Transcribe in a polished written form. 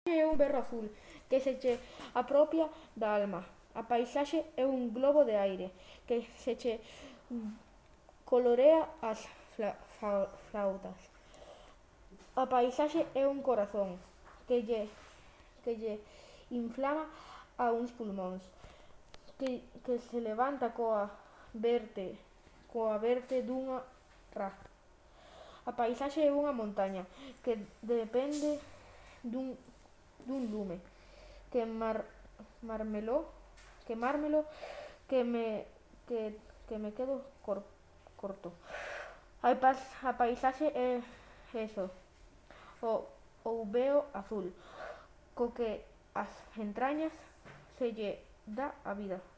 É un berro azul que se che apropia da alma. A paisaxe é un globo de aire que se che colorea as flautas. A paisaxe é un corazón que lle inflama a uns pulmóns que se levanta coa verte dunha raspa. A paisaxe é unha montaña que depende dun lume que marmelo que me, que me quedo corto. A paisaxe é eso, o veo azul, co que as entrañas se lle dá a vida.